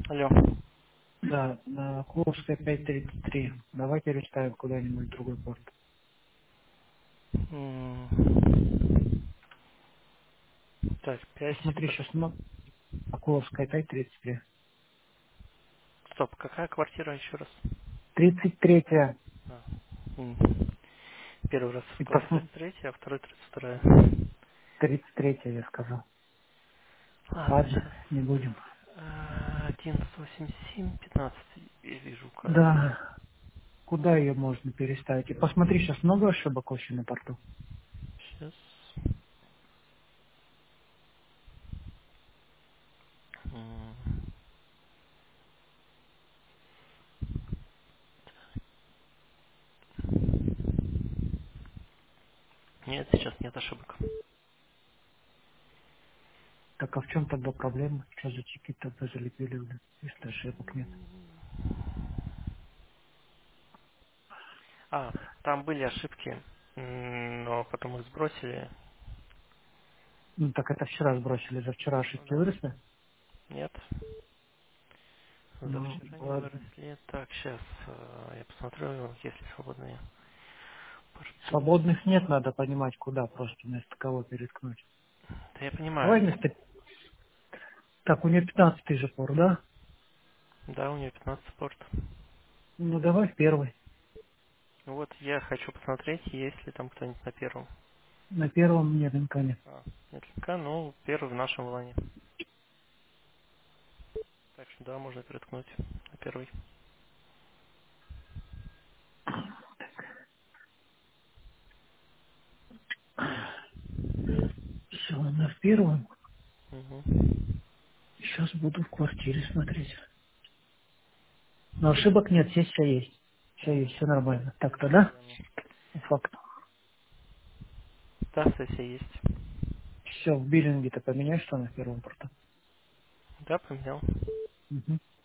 Алло. Да, на Курская 533. Давай переставим куда-нибудь в другой порт. Так, 5. Посмотри, сейчас на Курская 533. Стоп, какая квартира еще раз? 33-я. А, м. Первый раз И сказал посмотри, 33, а второй 32. 33-я, я сказал. Ладно, Ладно, сейчас. не будем. 1187, 15. Я вижу, указывает. Да, куда ее можно переставить? И посмотри, сейчас много ошибок вообще на порту. Сейчас. М. Нет, сейчас нет ошибок. Так а в чем тогда проблема? Что за чики тогда залепили, блин, если ошибок нет? А, там были ошибки, но потом их сбросили. Ну так это вчера сбросили, за вчера Ну ошибки да. выросли. Нет, за Ну, вчера не ладно. выросли. Так, сейчас я посмотрю, есть ли свободные порты. Свободных нет, надо понимать, куда просто вместо кого переткнуть. Да я понимаю. Давай вместо... Так, у нее 15 же пор, да? Да, у нее 15 порт. Ну, давай в первый. Ну вот я хочу посмотреть, есть ли там кто-нибудь на первом. На первом нет НК. Нет линка, ну, первый в нашем лане. Так что да, можно приткнуть на первый. Все, она в первом. Угу. Сейчас буду в квартире смотреть. Но ошибок нет, здесь все есть. Все есть, Угу. все нормально. Так-то, Сейчас да? гляну. По факту. Да, сессия есть. Все, в биллинге-то поменяй, что на первом порту. Да, поменял. Угу.